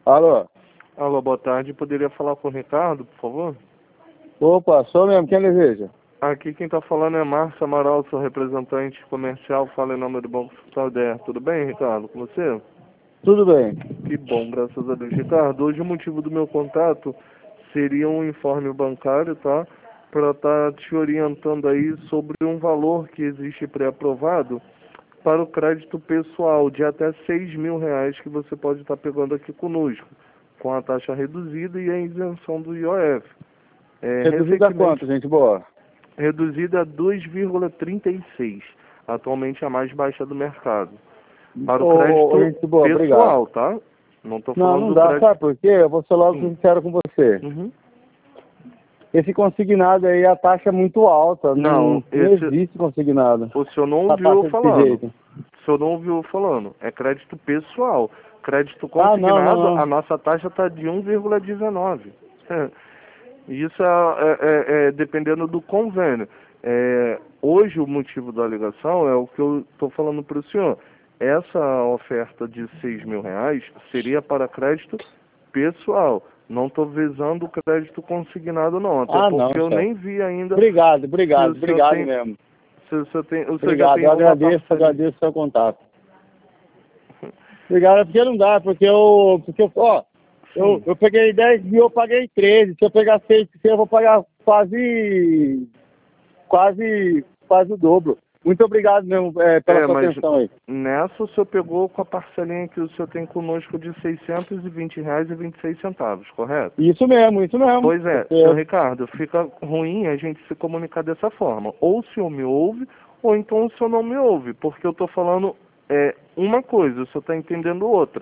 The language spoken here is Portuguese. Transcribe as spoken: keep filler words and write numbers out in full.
Alô? Alô, boa tarde. Poderia falar com o Ricardo, por favor? Opa, sou mesmo. Quem deseja? Aqui quem está falando é Márcio Amaral, sou representante comercial, fala em nome do Banco Santander. Tudo bem, Ricardo, com você? Tudo bem. Que bom, graças a Deus. Ricardo, hoje o motivo do meu contato seria um informe bancário, tá? Para estar te orientando aí sobre um valor que existe pré-aprovado para o crédito pessoal de até seis mil reais que você pode estar pegando aqui conosco, com a taxa reduzida e a isenção do I O F. É, Reduzida a quanto, gente boa? Reduzida a dois vírgula trinta e seis, atualmente a mais baixa do mercado. Para o Ô, crédito ô, gente boa, pessoal, obrigado. tá? Não estou Não, falando não do dá, crédito... sabe por quê? Eu vou ser logo Sim. sincero com você. Uhum. Esse consignado aí, a taxa é muito alta. Não, Não, não esse... existe consignado. O senhor não A ouviu eu taxa desse falando. jeito. O senhor não ouviu eu falando. É crédito pessoal. Crédito Ah, não, consignado, não, não. a nossa taxa está de um vírgula dezenove. Isso é, é, é, é dependendo do convênio. É, hoje o motivo da alegação é o que eu estou falando para o senhor. Essa oferta de seis mil reais seria para crédito pessoal. Não estou visando o crédito consignado não, até Ah, não, porque eu chefe. nem vi ainda Obrigado, se obrigado, o senhor obrigado tem, mesmo. se o senhor tem, o senhor já Obrigado, tem eu alguma agradeço, parceria. agradeço o seu contato. Obrigado, é porque não dá, porque eu, porque eu, ó, eu, eu peguei dez mil, eu paguei treze. Se eu pegar seis, eu vou pagar quase, quase, quase o dobro. Muito obrigado mesmo é, pela É, sua mas atenção aí. nessa o senhor pegou com a parcelinha que o senhor tem conosco de seiscentos e vinte reais e vinte e seis centavos, correto? Isso mesmo, isso mesmo. Pois é, Porque... senhor Ricardo, fica ruim a gente se comunicar dessa forma. Ou o senhor me ouve, ou então o senhor não me ouve, porque eu estou falando é, uma coisa, o senhor está entendendo outra.